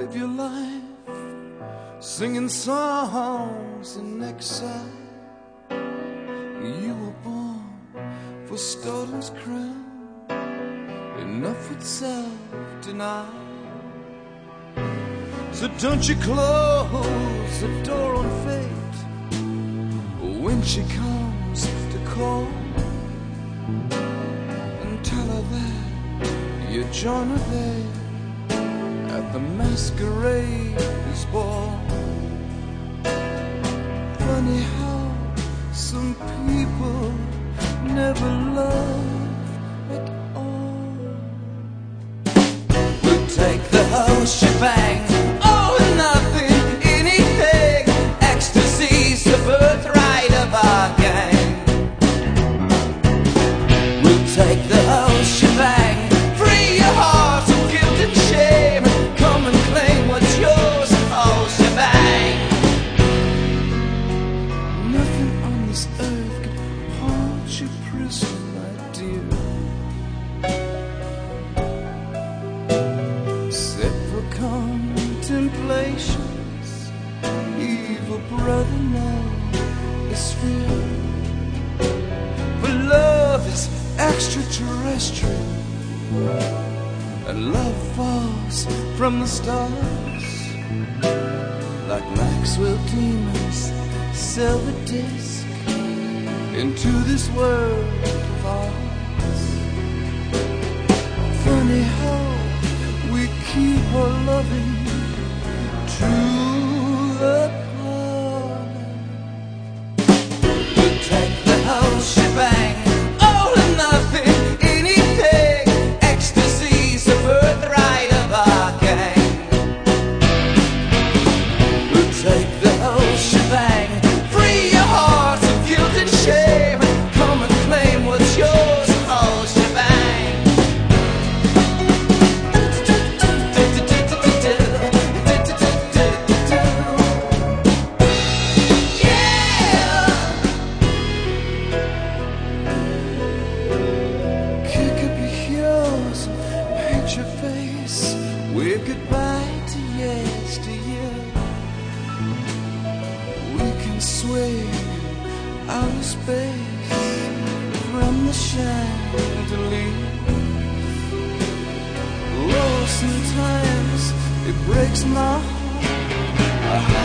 live your life singing songs in exile. You were born for Stolen's crown. Enough with self-denial. So don't you close the door on fate when she comes to call, and tell her that you join her there at the masquerade's ball. Funny how some people never love at all. We'll take the whole shebang, all or nothing, anything. Ecstasy's the birthright of our gang. We'll take the whole shebang, free your heart of guilt and shame. Come and claim what's yours, whole shebang. Nothing on this earth can hold you prisoner, my dear, except for contemplations. Evil brother now is fear, but love is extraterrestrial, and love falls from the stars like Maxwell Demons sell the disc into this world of ours. Funny how we keep our loving to the parlor. We'll take the whole shebang, all or nothing, anything. Ecstasy's the birthright of our gang. We'll take the whole shebang, free your heart of guilt and shame. Come and claim what's yours, whole shebang. Yeah! Kick up your heels, paint your face, wave goodbye to yesteryear. We can sway outer space from the chandelier. Oh, sometimes it breaks my heart